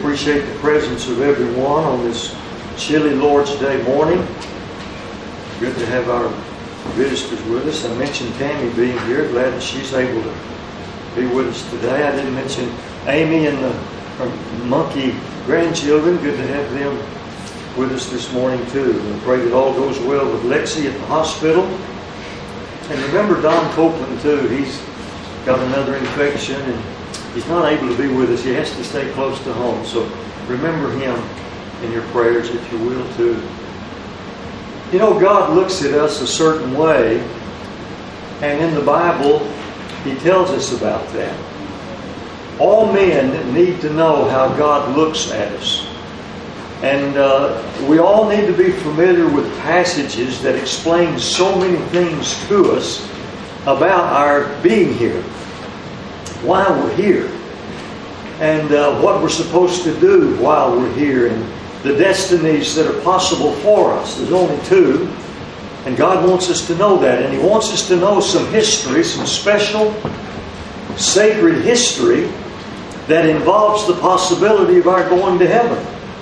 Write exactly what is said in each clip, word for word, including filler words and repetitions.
appreciate the presence of everyone on this chilly Lord's Day morning. Good to have our visitors with us. I mentioned Tammy being here. Glad that she's able to be with us today. I didn't mention Amy and the, her monkey grandchildren. Good to have them with us this morning too. And pray that all goes well with Lexi at the hospital. And remember Don Copeland too. He's got another infection and he's not able to be with us. He has to stay close to home. So remember him in your prayers if you will too. You know, God looks at us a certain way, and in the Bible He tells us about that. All men need to know how God looks at us. And uh, we all need to be familiar with passages that explain so many things to us about our being here, why we're here, and uh, what we're supposed to do while we're here, and the destinies that are possible for us. There's only two, and God wants us to know that, and He wants us to know some history, some special, sacred history that involves the possibility of our going to heaven.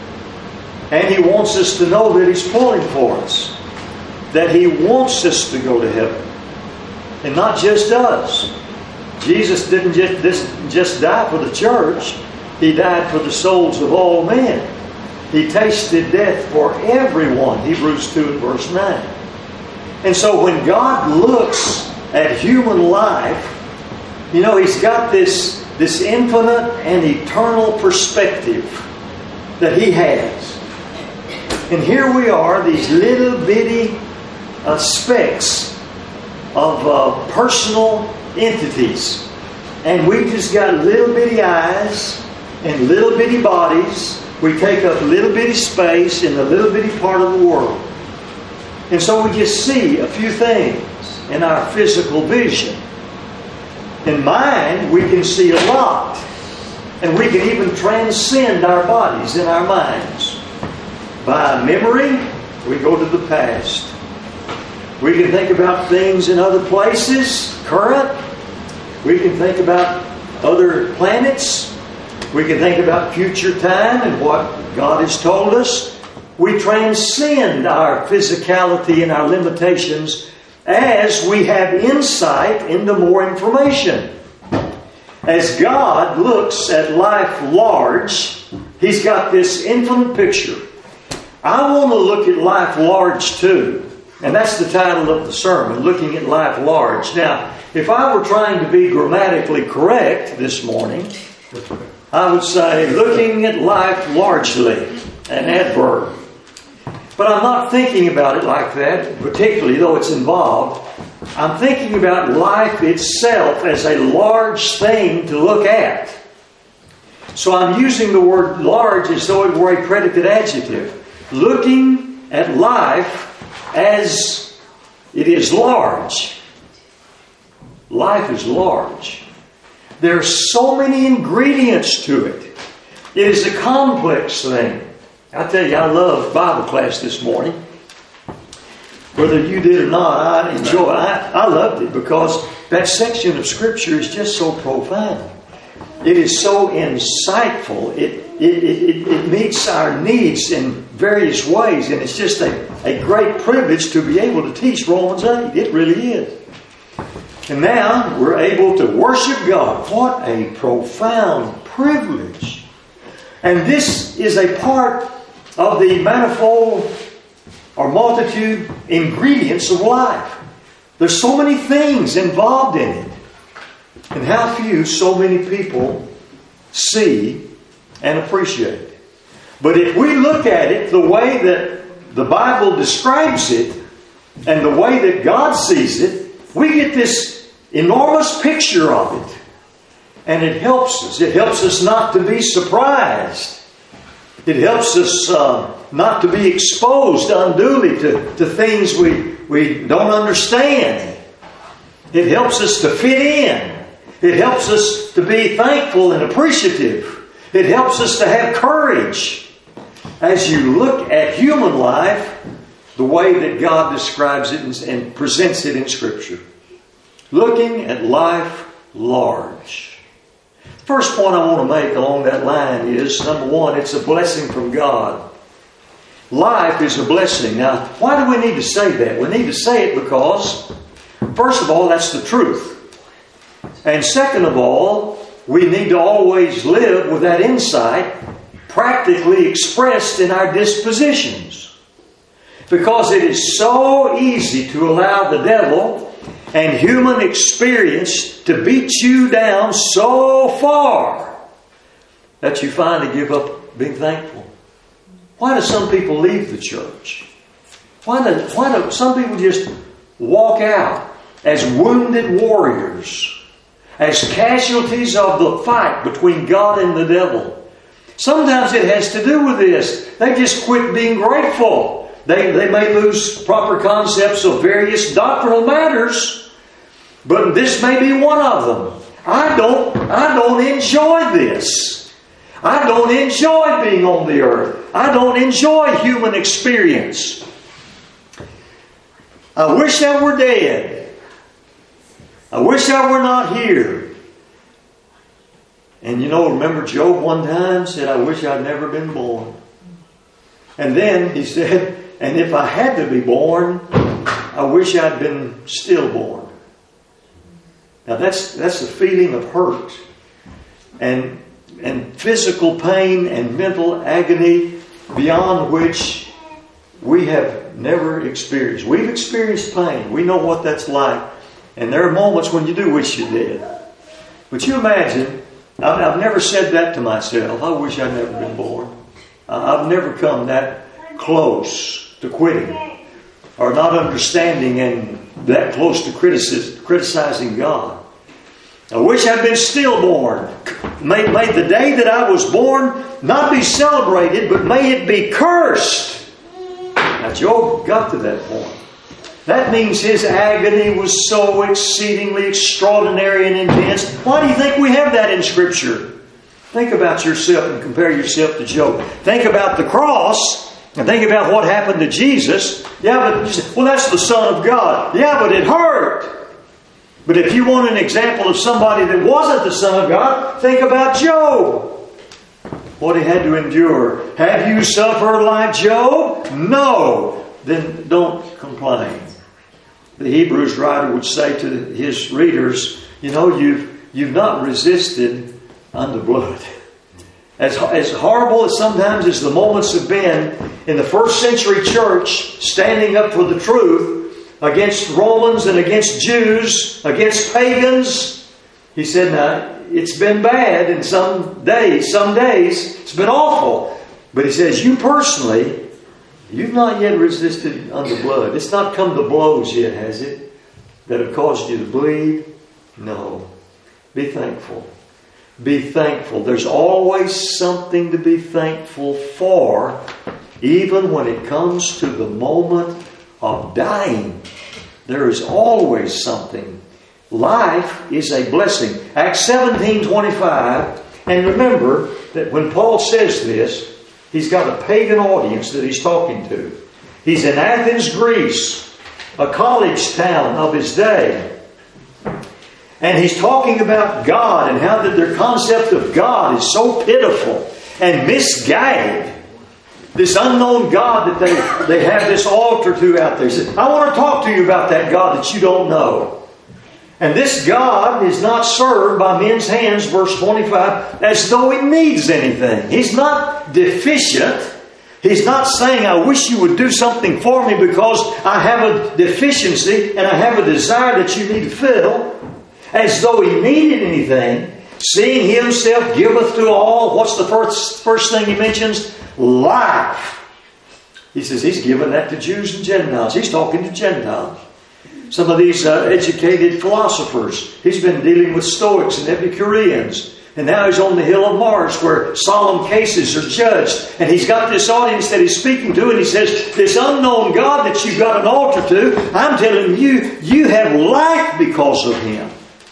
And He wants us to know that He's pulling for us, that He wants us to go to heaven, and not just us. Jesus didn't just, just die for the church. He died for the souls of all men. He tasted death for everyone. Hebrews two and verse nine. And so when God looks at human life, you know, He's got this, this infinite and eternal perspective that He has. And here we are, these little bitty uh, specks of uh, personal entities. And we've just got little bitty eyes and little bitty bodies. We take up little bitty space in a little bitty part of the world. And so we just see a few things in our physical vision. In mind, we can see a lot. And we can even transcend our bodies in our minds. By memory, we go to the past. We can think about things in other places, current. We can think about other planets. We can think about future time and what God has told us. We transcend our physicality and our limitations as we have insight into more information. As God looks at life large, He's got this infinite picture. I want to look at life large too. And that's the title of the sermon, Looking at Life Large. Now, if I were trying to be grammatically correct this morning, I would say, looking at life largely, an adverb. But I'm not thinking about it like that, particularly though it's involved. I'm thinking about life itself as a large thing to look at. So I'm using the word large as though it were a predicate adjective. Looking at life as it is large. Life is large. There are so many ingredients to it. It is a complex thing. I tell you, I loved Bible class this morning. Whether you did or not, I enjoyed it. I, I loved it because that section of Scripture is just so profound. It is so insightful. It, it, it, it meets our needs in various ways. And it's just a, a great privilege to be able to teach Romans eight. It really is. And now we're able to worship God. What a profound privilege. And this is a part of the manifold or multitude ingredients of life. There's so many things involved in it. And how few so many people see and appreciate it. But if we look at it the way that the Bible describes it and the way that God sees it, we get this enormous picture of it. And it helps us. It helps us not to be surprised. It helps us uh, not to be exposed unduly to, to things we, we don't understand. It helps us to fit in. It helps us to be thankful and appreciative. It helps us to have courage as you look at human life the way that God describes it and, and presents it in Scripture. Looking at life large. First point I want to make along that line is, number one, it's a blessing from God. Life is a blessing. Now, why do we need to say that? We need to say it because, first of all, that's the truth. And second of all, we need to always live with that insight practically expressed in our dispositions. Because it is so easy to allow the devil and human experience to beat you down so far that you finally give up being thankful. Why do some people leave the church? Why do, why do some people just walk out as wounded warriors, as casualties of the fight between God and the devil? Sometimes it has to do with this. They just quit being grateful. They, they may lose proper concepts of various doctrinal matters, but this may be one of them. I don't, I don't enjoy this. I don't enjoy being on the earth. I don't enjoy human experience. I wish I were dead. I wish I were not here. And you know, remember Job one time said, I wish I'd never been born. And then he said, and if I had to be born, I wish I'd been stillborn. Now that's that's a feeling of hurt and and physical pain and mental agony beyond which we have never experienced. We've experienced pain. We know what that's like. And there are moments when you do wish you did. But you imagine, I've, I've never said that to myself. I wish I'd never been born. I've never come that close to quitting or not understanding and that close to criticism, criticizing God. I wish I'd been stillborn. May, may the day that I was born not be celebrated, but may it be cursed. Now Job got to that point. That means his agony was so exceedingly extraordinary and intense. Why do you think we have that in Scripture? Think about yourself and compare yourself to Job. Think about the cross and think about what happened to Jesus. Yeah, but you say, well, that's the Son of God. Yeah, but it hurt. But if you want an example of somebody that wasn't the Son of God, think about Job. What he had to endure. Have you suffered like Job? No. Then don't complain. The Hebrews writer would say to his readers, you know, you've, you've not resisted unto blood. As, as horrible as sometimes as the moments have been in the first century church standing up for the truth against Romans and against Jews, against pagans, he said, now, it's been bad in some days, some days, it's been awful. But he says, you personally, you've not yet resisted unto blood. It's not come to blows yet, has it? That have caused you to bleed? No. Be thankful. Be thankful. There's always something to be thankful for, even when it comes to the moment of dying. There is always something. Life is a blessing. Acts seventeen twenty-five. And remember that when Paul says this, he's got a pagan audience that he's talking to. He's in Athens, Greece, a college town of his day. And he's talking about God and how that their concept of God is so pitiful and misguided. This unknown God that they, they have this altar to out there. He says, I want to talk to you about that God that you don't know. And this God is not served by men's hands, verse twenty-five, as though He needs anything. He's not deficient. He's not saying, I wish you would do something for me because I have a deficiency and I have a desire that you need to fill. As though He needed anything. Seeing Himself giveth to all. What's the first, first thing He mentions? Life. He says He's given that to Jews and Gentiles. He's talking to Gentiles. Some of these uh, educated philosophers. He's been dealing with Stoics and Epicureans. And now he's on the Hill of Mars where solemn cases are judged. And he's got this audience that he's speaking to. And he says, this unknown God that you've got an altar to, I'm telling you, you have life because of Him.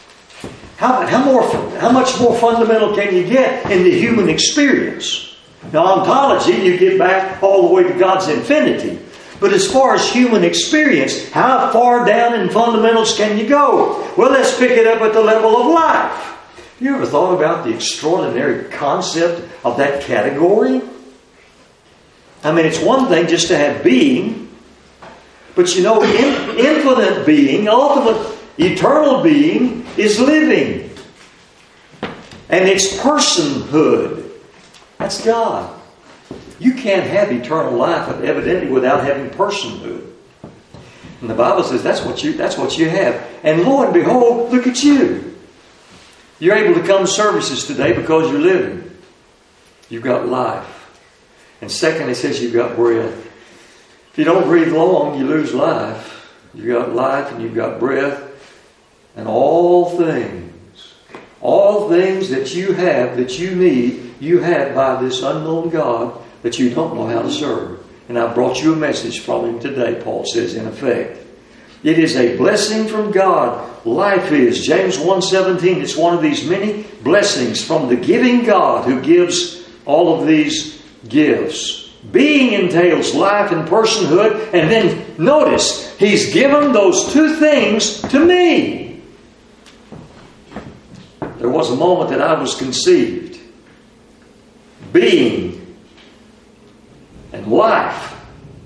How, how, more, how much more fundamental can you get in the human experience? Now, ontology, you get back all the way to God's infinity. But as far as human experience, how far down in fundamentals can you go? Well, let's pick it up at the level of life. You ever thought about the extraordinary concept of that category? I mean, it's one thing just to have being, but you know, in, infinite being, ultimate, eternal being is living. And it's personhood. That's God. You can't have eternal life evidently without having personhood. And the Bible says that's what you, that's what you have. And lo and behold, look at you. You're able to come to services today because you're living. You've got life. And second, it says you've got breath. If you don't breathe long, you lose life. You've got life and you've got breath. And all things, all things that you have, that you need, you have by this unknown God that you don't know how to serve. And I brought you a message from Him today, Paul says, in effect. It is a blessing from God. Life is. James one seventeen. It's one of these many blessings from the giving God who gives all of these gifts. Being entails life and personhood. And then notice, He's given those two things to me. There was a moment that I was conceived. Being and life.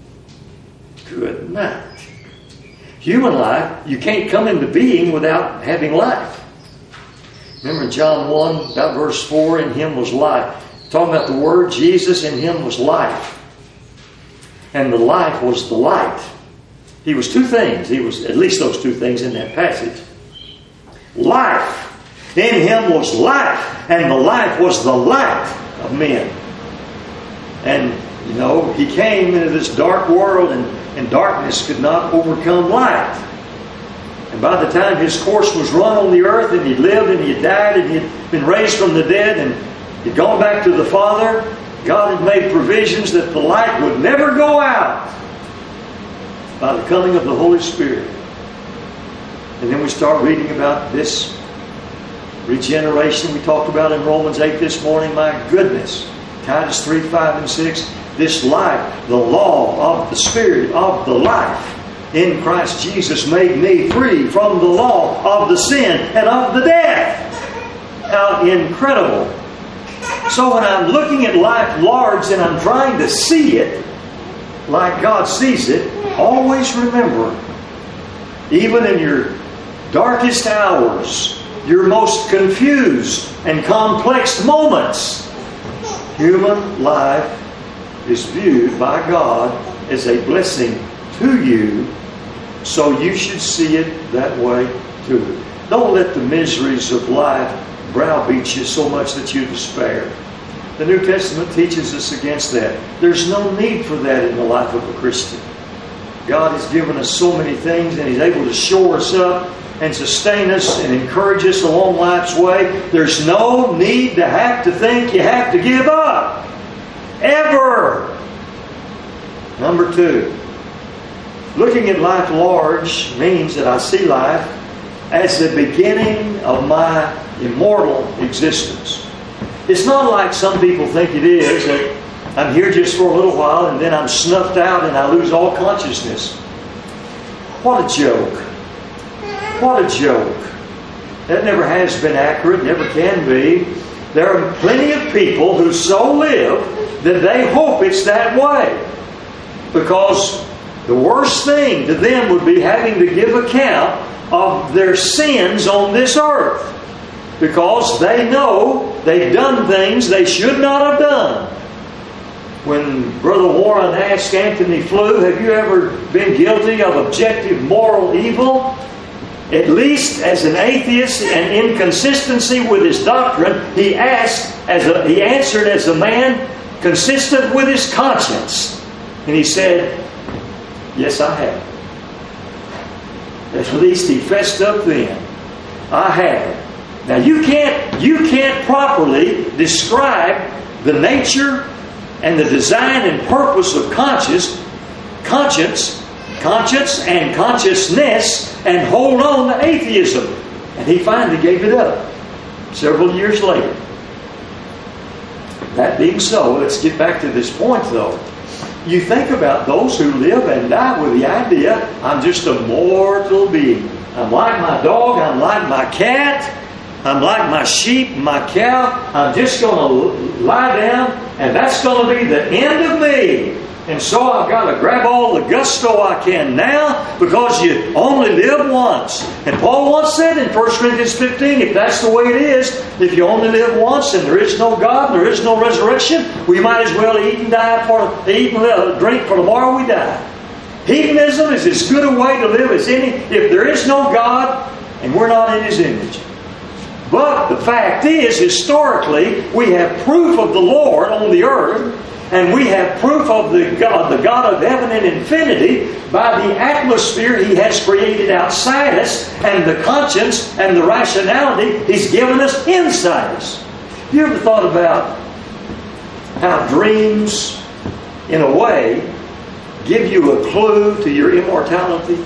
Good night. Human life, you can't come into being without having life. Remember in John one, about verse four, in Him was life. Talking about the Word, Jesus, in Him was life. And the life was the light. He was two things. He was at least those two things in that passage. Life. In Him was life. And the life was the light of men. And, you know, He came into this dark world and, and darkness could not overcome light. And by the time His course was run on the earth and He lived and He had died and He had been raised from the dead and He'd gone back to the Father, God had made provisions that the light would never go out by the coming of the Holy Spirit. And then we start reading about this regeneration we talked about in Romans eight this morning. My goodness. Titus three, five, and six. This life, the law of the Spirit of the life in Christ Jesus made me free from the law of the sin and of the death. How incredible. So when I'm looking at life large and I'm trying to see it like God sees it, always remember, even in your darkest hours, your most confused and complex moments, human life is viewed by God as a blessing to you, so you should see it that way too. Don't let the miseries of life browbeat you so much that you despair. The New Testament teaches us against that. There's no need for that in the life of a Christian. God has given us so many things and He's able to shore us up and sustain us and encourage us along life's way. There's no need to have to think you have to give up. Ever. Number two, looking at life large means that I see life as the beginning of my immortal existence. It's not like some people think it is, that I'm here just for a little while and then I'm snuffed out and I lose all consciousness. What a joke. What a joke. That never has been accurate, never can be. There are plenty of people who so live that they hope it's that way. Because the worst thing to them would be having to give account of their sins on this earth. Because they know they've done things they should not have done. When Brother Warren asked Anthony Flew, have you ever been guilty of objective moral evil? At least as an atheist and inconsistency with his doctrine, he asked as a, he answered as a man consistent with his conscience. And he said, yes, I have. At least he fessed up then. I have. Now you can't you can't properly describe the nature and the design and purpose of conscience, conscience, conscience and consciousness and hold on to atheism. And he finally gave it up several years later. That being so, let's get back to this point though. You think about those who live and die with the idea, I'm just a mortal being. I'm like my dog, I'm like my cat. I'm like my sheep, my cow. I'm just going to lie down, and that's going to be the end of me. And so I've got to grab all the gusto I can now, because you only live once. And Paul once said in First Corinthians fifteen, if that's the way it is, if you only live once and there is no God, there is no resurrection, we might as well eat and die for eat and drink, for tomorrow we die. Hedonism is as good a way to live as any, if there is no God and we're not in His image. But the fact is, historically, we have proof of the Lord on the earth, and we have proof of the God, the God of heaven and infinity, by the atmosphere He has created outside us, and the conscience and the rationality He's given us inside us. You ever thought about how dreams, in a way, give you a clue to your immortality?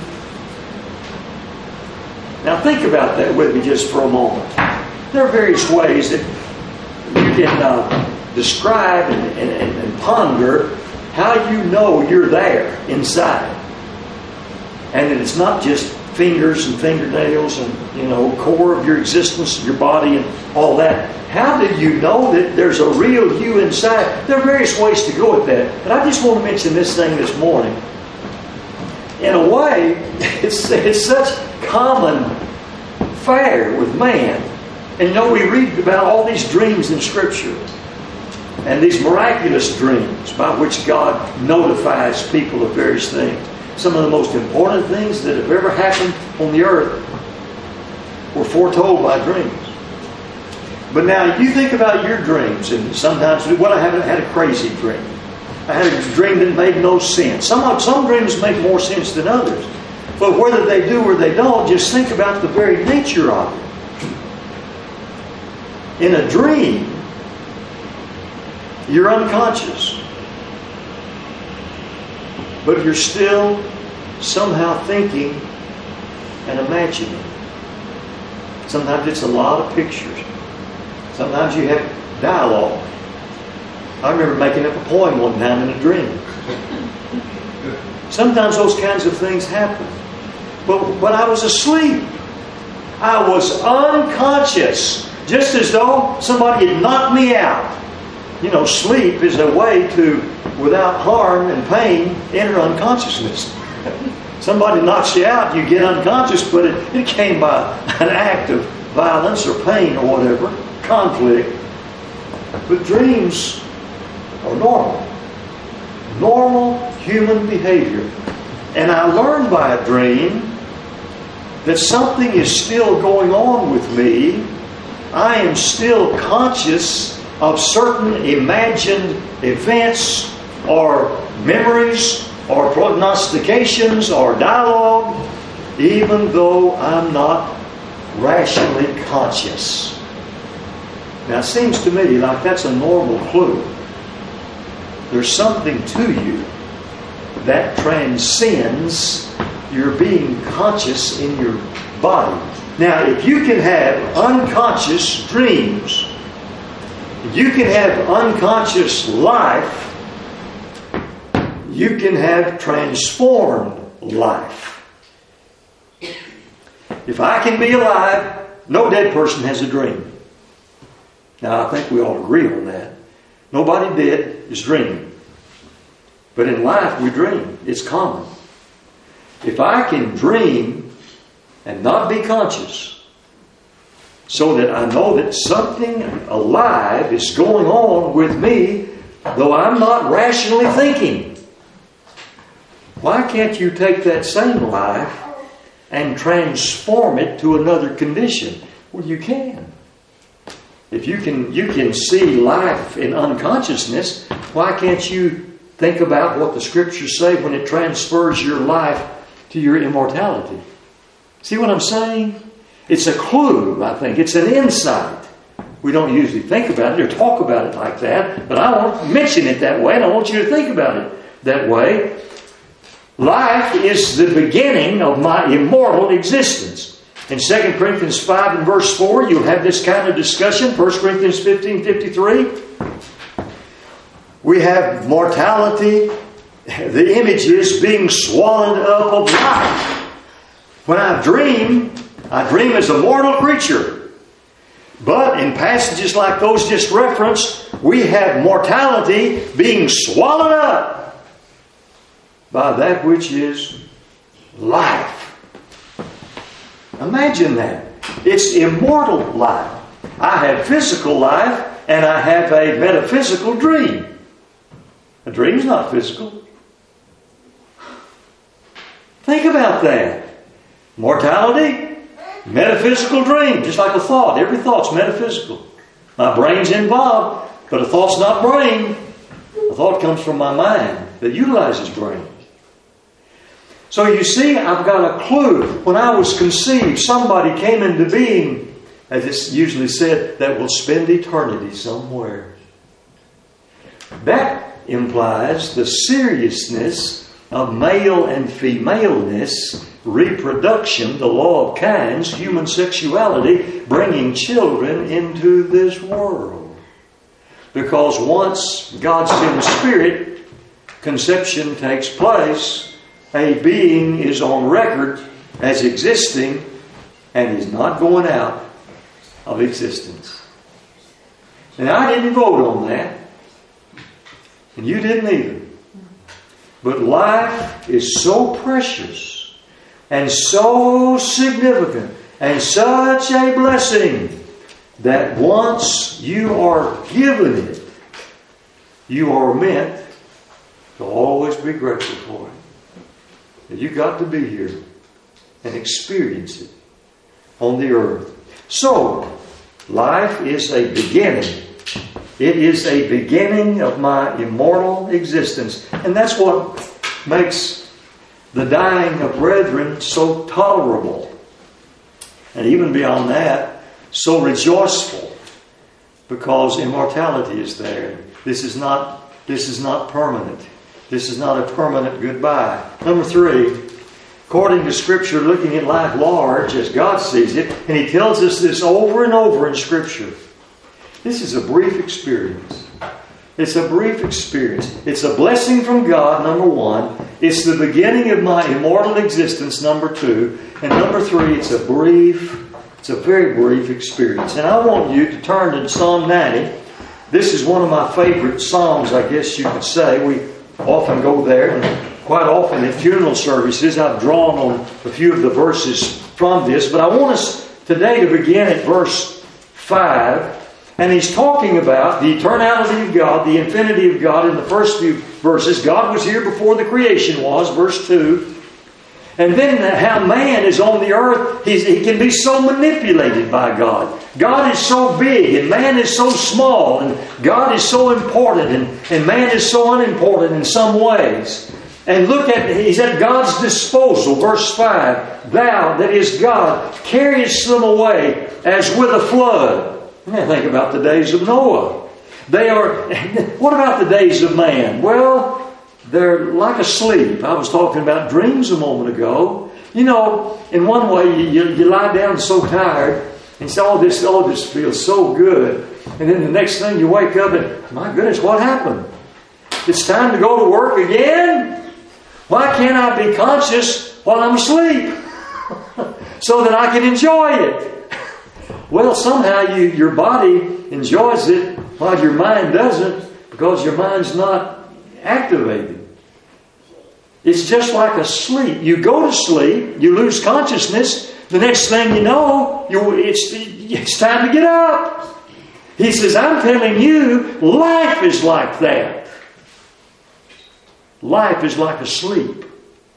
Now think about that with me just for a moment. There are various ways that you can uh, describe and, and, and ponder how you know you're there inside. And that it's not just fingers and fingernails and, you know, core of your existence, your body and all that. How do you know that there's a real you inside? There are various ways to go with that. But I just want to mention this thing this morning. In a way, it's, it's such common fare with man. And you know, we read about all these dreams in Scripture. And these miraculous dreams by which God notifies people of various things. Some of the most important things that have ever happened on the earth were foretold by dreams. But now you think about your dreams, and sometimes, well, I haven't had a crazy dream. I had a dream that made no sense. Some, some dreams make more sense than others. But whether they do or they don't, just think about the very nature of it. In a dream, you're unconscious. But you're still somehow thinking and imagining. Sometimes it's a lot of pictures. Sometimes you have dialogue. I remember making up a poem one time in a dream. Sometimes those kinds of things happen. But when I was asleep, I was unconscious, just as though somebody had knocked me out. You know, sleep is a way to, without harm and pain, enter unconsciousness. Somebody knocks you out, you get unconscious, but it, it came by an act of violence or pain or whatever, conflict. But dreams are normal. Normal human behavior. And I learned by a dream that something is still going on with me. I am still conscious of certain imagined events or memories or prognostications or dialogue, even though I'm not rationally conscious. Now it seems to me like that's a normal clue. There's something to you that transcends your being conscious in your body. Now, if you can have unconscious dreams, if you can have unconscious life, you can have transformed life. If I can be alive, no dead person has a dream. Now, I think we all agree on that. Nobody dead is dreaming. But in life, we dream. It's common. If I can dream and not be conscious, so that I know that something alive is going on with me, though I'm not rationally thinking, why can't you take that same life and transform it to another condition? Well, you can. If you can, you can see life in unconsciousness, why can't you think about what the Scriptures say when it transfers your life to your immortality? See what I'm saying? It's a clue, I think. It's an insight. We don't usually think about it or talk about it like that, but I won't mention it that way, and I want you to think about it that way. Life is the beginning of my immortal existence. In Second Corinthians five and verse four, you'll have this kind of discussion. First Corinthians fifteen fifty-three. We have mortality, the images being swallowed up of life. When I dream, I dream as a mortal creature. But in passages like those just referenced, we have mortality being swallowed up by that which is life. Imagine that. It's immortal life. I have physical life and I have a metaphysical dream. A dream's not physical. Think about that. Mortality, metaphysical dream, just like a thought. Every thought's metaphysical. My brain's involved, but a thought's not brain. A thought comes from my mind that utilizes brain. So you see, I've got a clue. When I was conceived, somebody came into being, as it's usually said, that will spend eternity somewhere. That implies the seriousness of male and femaleness, reproduction, the law of kinds, human sexuality, bringing children into this world. Because once God sends Spirit, conception takes place, a being is on record as existing and is not going out of existence. And I didn't vote on that. And you didn't either. But life is so precious and so significant and such a blessing that once you are given it, you are meant to always be grateful for it. And you got to be here and experience it on the earth. So, life is a beginning. It is a beginning of my immortal existence. And that's what makes the dying of brethren so tolerable. And even beyond that, so rejoiceful. Because immortality is there. This is not, this is not permanent. This is not a permanent goodbye. Number three, according to Scripture, looking at life large as God sees it, and He tells us this over and over in Scripture. This is a brief experience. It's a brief experience. It's a blessing from God, number one. It's the beginning of my immortal existence, number two. And number three, it's a brief, it's a very brief experience. And I want you to turn to Psalm ninety. This is one of my favorite psalms, I guess you could say. We often go there, and quite often at funeral services I've drawn on a few of the verses from this. But I want us today to begin at verse five. And he's talking about the eternality of God, the infinity of God in the first few verses. God was here before the creation was, verse two. And then how man is on the earth, he's, he can be so manipulated by God. God is so big and man is so small, and God is so important and, and man is so unimportant in some ways. And look at, he's at God's disposal, verse five. Thou, that is God, carriest them away as with a flood. Now think about the days of Noah. They are, what about the days of man? Well, they're like asleep. I was talking about dreams a moment ago. You know, in one way, you, you, you lie down so tired and say, oh this, oh, this feels so good. And then the next thing you wake up and, my goodness, what happened? It's time to go to work again? Why can't I be conscious while I'm asleep? So that I can enjoy it. Well, somehow you, your body enjoys it while your mind doesn't, because your mind's not activated. It's just like a sleep. You go to sleep, you lose consciousness. The next thing you know, you, it's, it's time to get up. He says, I'm telling you, life is like that. Life is like a sleep.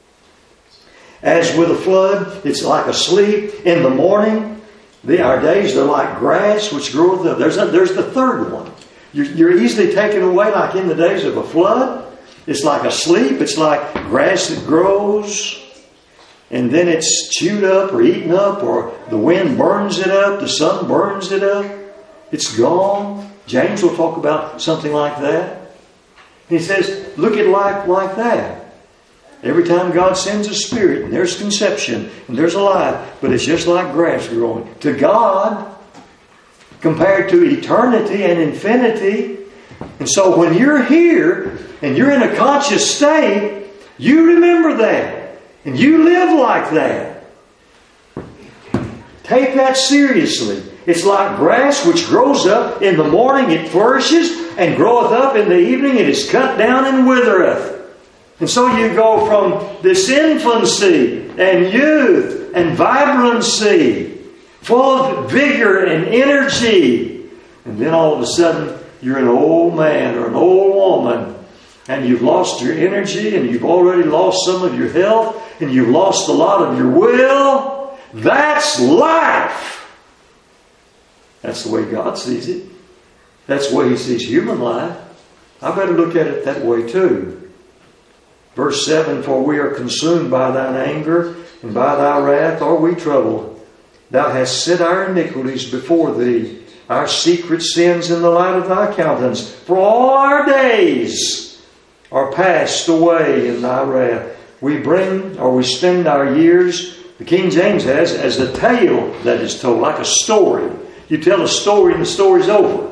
As with a flood, it's like a sleep in the morning. The, our days are like grass which groweth up. There's, a, there's the third one. You're, you're easily taken away like in the days of a flood. It's like a sleep. It's like grass that grows and then it's chewed up or eaten up, or the wind burns it up, the sun burns it up. It's gone. James will talk about something like that. He says, look at life like that. Every time God sends a Spirit, and there's conception, and there's a life, but it's just like grass growing. To God, compared to eternity and infinity. And so when you're here, and you're in a conscious state, you remember that. And you live like that. Take that seriously. It's like grass which grows up in the morning, it flourishes, and groweth up in the evening, it is cut down and withereth. And so you go from this infancy and youth and vibrancy, full of vigor and energy, and then all of a sudden you're an old man or an old woman, and you've lost your energy, and you've already lost some of your health, and you've lost a lot of your will. That's life. That's the way God sees it. That's the way He sees human life. I better look at it that way too. Verse seven, for we are consumed by thine anger, and by thy wrath are we troubled. Thou hast set our iniquities before thee, our secret sins in the light of thy countenance. For all our days are passed away in thy wrath. We bring, or we spend our years, the King James has, as a tale that is told, like a story. You tell a story and the story's over.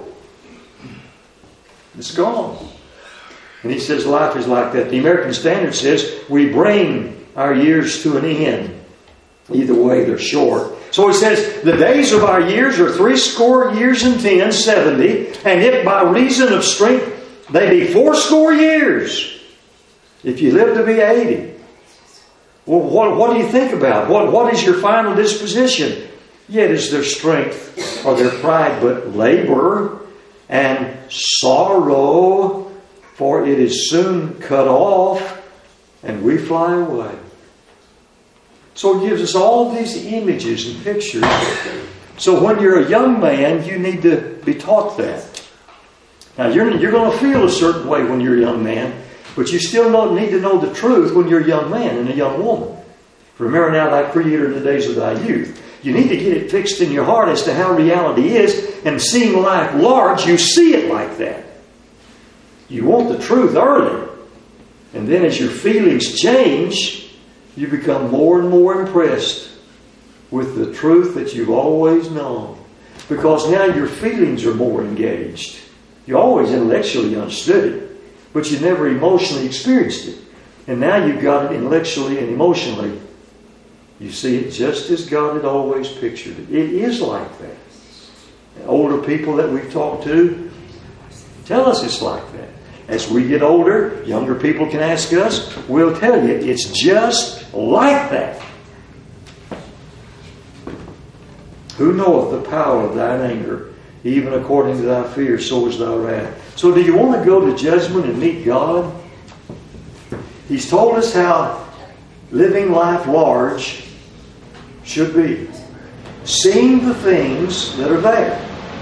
It's gone. And he says life is like that. The American Standard says we bring our years to an end. Either way, they're short. So he says the days of our years are three score years and ten, seventy, and if by reason of strength they be fourscore years, if you live to be eighty. Well, what, what do you think about? What, what is your final disposition? Yet is their strength or their pride but labor and sorrow, for it is soon cut off, and we fly away. So it gives us all these images and pictures. So when you're a young man, you need to be taught that. Now, you're, you're going to feel a certain way when you're a young man, but you still know, need to know the truth when you're a young man and a young woman. Remember now thy Creator in the days of thy youth. You need to get it fixed in your heart as to how reality is, and seeing life large, you see it like that. You want the truth early, and then as your feelings change, you become more and more impressed with the truth that you've always known. Because now your feelings are more engaged. You always intellectually understood it, but you never emotionally experienced it. And now you've got it intellectually and emotionally. You see it just as God had always pictured it. It is like that. And older people that we've talked to tell us it's like that. As we get older, younger people can ask us, we'll tell you it's just like that. Who knoweth the power of thine anger? Even according to thy fear, so is thy wrath. So do you want to go to judgment and meet God? He's told us how living life large should be. Seeing the things that are there.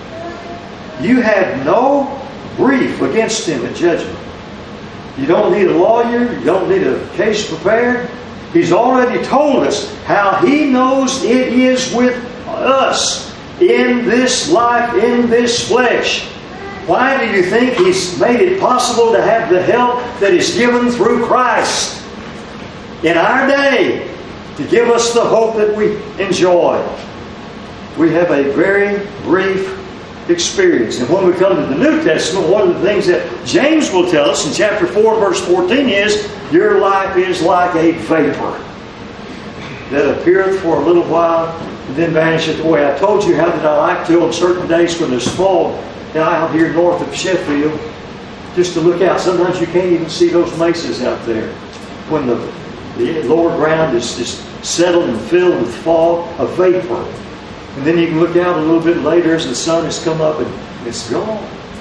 You have no brief against Him at judgment. You don't need a lawyer. You don't need a case prepared. He's already told us how He knows it is with us in this life, in this flesh. Why do you think He's made it possible to have the help that is given through Christ in our day to give us the hope that we enjoy? We have a very brief experience. And when we come to the New Testament, one of the things that James will tell us in chapter four, verse fourteen is, your life is like a vapor that appeareth for a little while and then vanisheth away. I told you how that I like to on certain days when there's fog out here north of Sheffield, just to look out. Sometimes you can't even see those mesas out there when the, the lower ground is just settled and filled with fog, a vapor. And then you can look out a little bit later as the sun has come up and it's gone.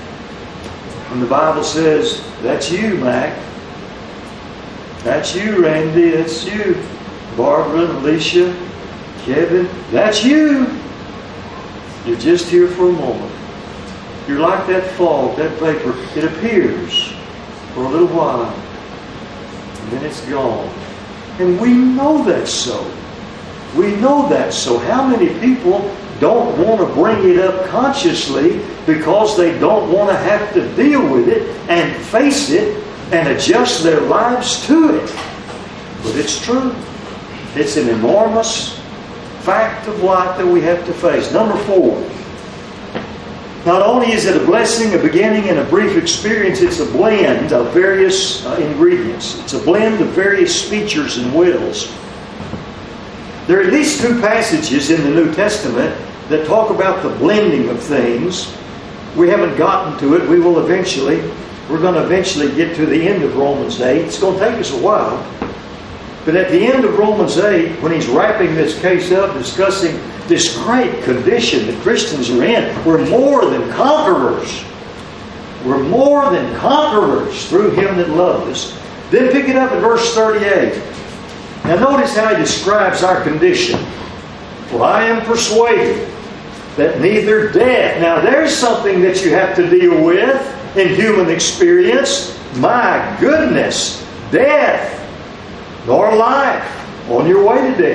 And the Bible says, that's you, Mac. That's you, Randy. That's you, Barbara, Alicia, Kevin. That's you. You're just here for a moment. You're like that fog, that vapor. It appears for a little while, and then it's gone. And we know that's so. We know that. So how many people don't want to bring it up consciously because they don't want to have to deal with it and face it and adjust their lives to it? But it's true. It's an enormous fact of life that we have to face. Number four. Not only is it a blessing, a beginning, and a brief experience, it's a blend of various uh, ingredients. It's a blend of various features and wills. There are at least two passages in the New Testament that talk about the blending of things. We haven't gotten to it. We will eventually. We're going to eventually get to the end of Romans eight. It's going to take us a while. But at the end of Romans eight, when he's wrapping this case up, discussing this great condition that Christians are in, we're more than conquerors. We're more than conquerors through Him that loved us. Then pick it up at verse thirty-eight. Now notice how he describes our condition. For I am persuaded that neither death... Now there's something that you have to deal with in human experience. My goodness! Death! Nor life on your way to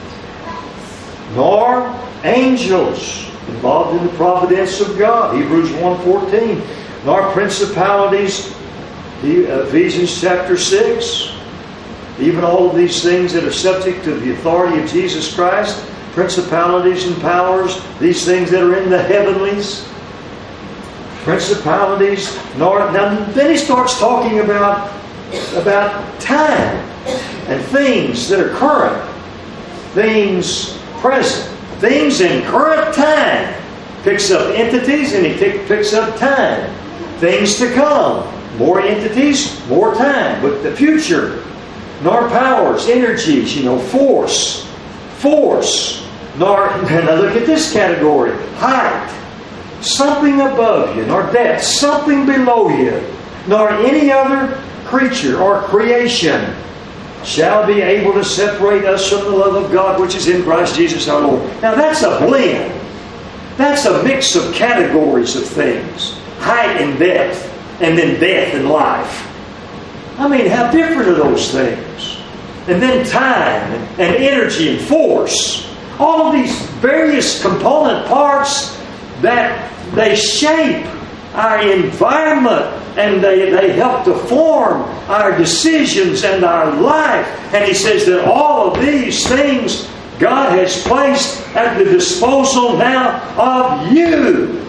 death. Nor angels involved in the providence of God. Hebrews one fourteen. Nor principalities. Ephesians chapter six. Even all of these things that are subject to the authority of Jesus Christ. Principalities and powers. These things that are in the heavenlies. Principalities. Nor, now then he starts talking about, about time. And things that are current. Things present. Things in current time. Picks up entities and he picks up time. Things to come. More entities, more time. But the future. Nor powers, energies, you know, force. Force. Nor, now look at this category. Height. Something above you. Nor depth. Something below you. Nor any other creature or creation shall be able to separate us from the love of God which is in Christ Jesus our Lord. Now that's a blend. That's a mix of categories of things. Height and depth. And then death and life. I mean, how different are those things? And then time and, and energy and force. All of these various component parts that they shape our environment and they, they help to form our decisions and our life. And he says that all of these things God has placed at the disposal now of you,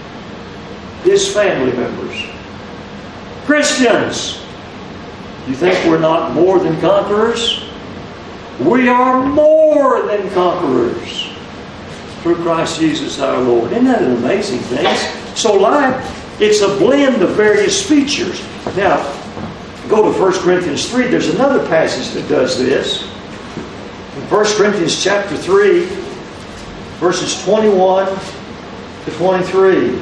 His family members. Christians, you think we're not more than conquerors? We are more than conquerors through Christ Jesus our Lord. Isn't that an amazing thing? So life, it's a blend of various features. Now, go to First Corinthians three. There's another passage that does this. In First Corinthians chapter three, verses twenty-one to twenty-three.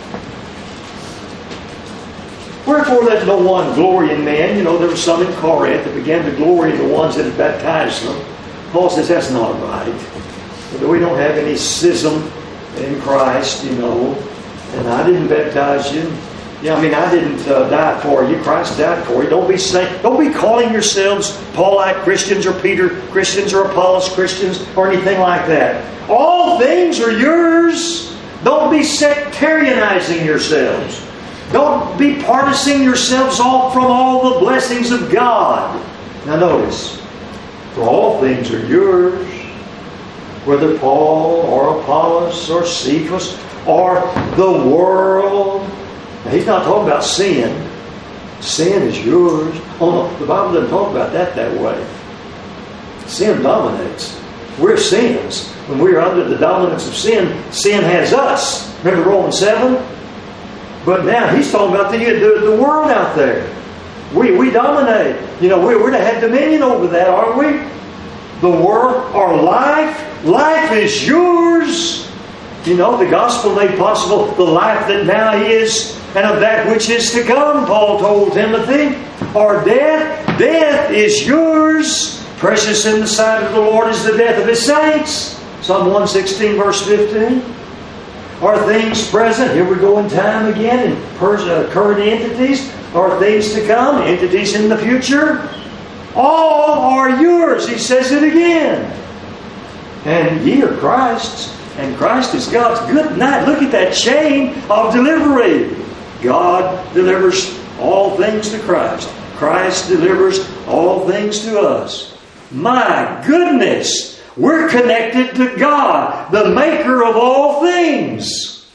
Wherefore let no one glory in man. You know, there were some in Corinth that began to glory in the ones that had baptized them. Paul says that's not right. But we don't have any schism in Christ, you know. And I didn't baptize you. Yeah, I mean, I didn't uh, die for you. Christ died for you. Don't be saying, don't be calling yourselves Paulite Christians or Peter Christians or Apollos Christians or anything like that. All things are yours. Don't be sectarianizing yourselves. Don't be particing yourselves off from all the blessings of God. Now notice, for all things are yours, whether Paul or Apollos or Cephas or the world. Now, he's not talking about sin. Sin is yours. Oh no, the Bible doesn't talk about that that way. Sin dominates. We're sins. When we're under the dominance of sin, sin has us. Remember Romans seven? But now he's talking about the, the, the world out there. We we dominate. You know, we're, we're to have dominion over that, aren't we? The world, our life, life is yours. You know, the gospel made possible the life that now is and of that which is to come, Paul told Timothy. Or death, death is yours. Precious in the sight of the Lord is the death of His saints. Psalm one sixteen verse fifteen. Are things present? Here we go in time again. In current entities. Are things to come? Entities in the future. All are yours. He says it again. And ye are Christ's. And Christ is God's. Good night. Look at that chain of delivery. God delivers all things to Christ. Christ delivers all things to us. My goodness! We're connected to God, the maker of all things.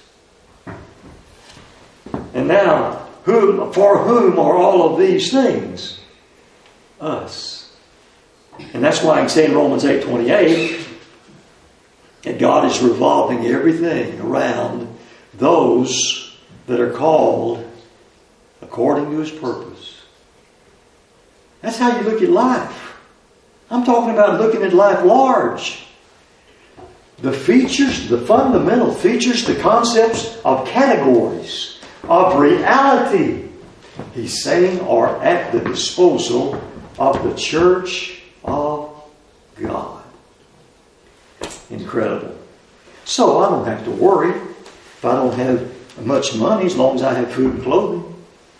And now, whom, for whom are all of these things? Us. And that's why I can say in Romans eight twenty-eight, And God is revolving everything around those that are called according to His purpose. That's how you look at life. I'm talking about looking at life large. The features, the fundamental features, the concepts of categories, of reality, He's saying are at the disposal of the church of God. Incredible. So I don't have to worry if I don't have much money, as long as I have food and clothing.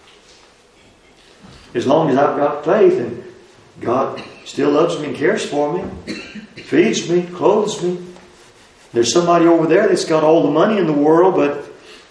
As long as I've got faith and God still loves me and cares for me, feeds me, clothes me. There's somebody over there that's got all the money in the world, but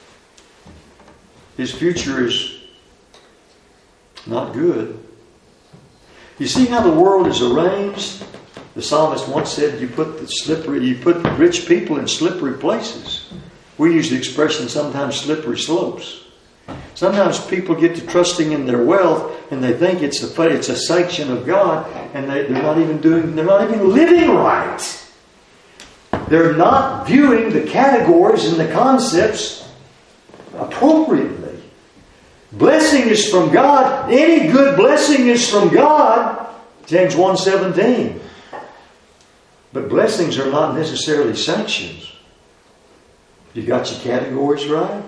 his future is not good. You see how the world is arranged? The psalmist once said, "You put the slippery, you put rich people in slippery places." We use the expression sometimes slippery slopes. Sometimes people get to trusting in their wealth, and they think it's a it's a sanction of God, and they, they're not even doing, they're not even living right. They're not viewing the categories and the concepts appropriately. Blessing is from God. Any good blessing is from God. James one seventeen. But blessings are not necessarily sanctions. You got your categories right?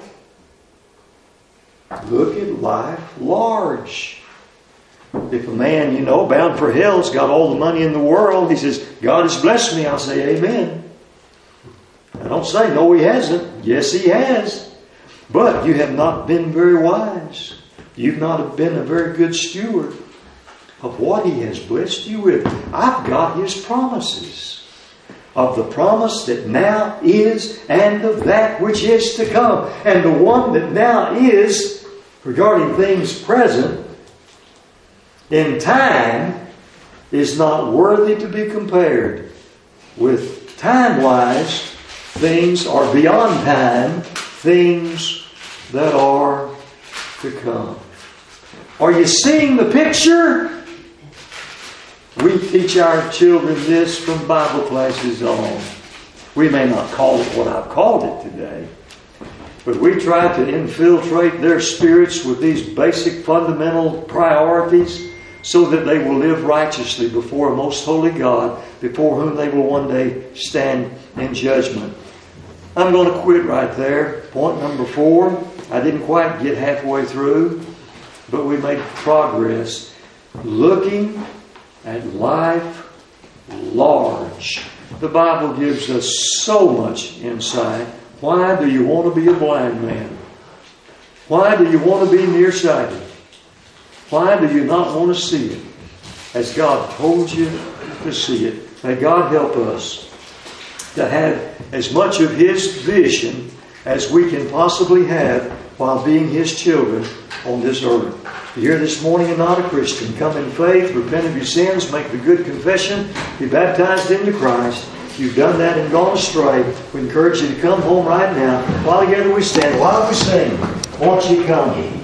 Look at life large. If a man, you know, bound for hell's got all the money in the world, he says, "God has blessed me," I'll say, "Amen." I don't say, "No, He hasn't." Yes, He has. But you have not been very wise. You've not been a very good steward of what He has blessed you with. I've got His promises. Of the promise that now is and of that which is to come. And the one that now is, regarding things present, in time, is not worthy to be compared with time-wise things, or beyond time, things that are to come. Are you seeing the picture? We teach our children this from Bible classes on. We may not call it what I've called it today, but we try to infiltrate their spirits with these basic fundamental priorities so that they will live righteously before a most holy God, before whom they will one day stand in judgment. I'm going to quit right there. Point number four. I didn't quite get halfway through, but we made progress. Looking at life large. The Bible gives us so much insight. Why do you want to be a blind man? Why do you want to be nearsighted? Why do you not want to see it as God told you to see it? May God help us to have as much of His vision as we can possibly have while being His children on this earth. If you're here this morning and not a Christian, come in faith, repent of your sins, make the good confession, be baptized into Christ. If you've done that and gone astray, we encourage you to come home right now. While together we stand, while we sing, won't you come?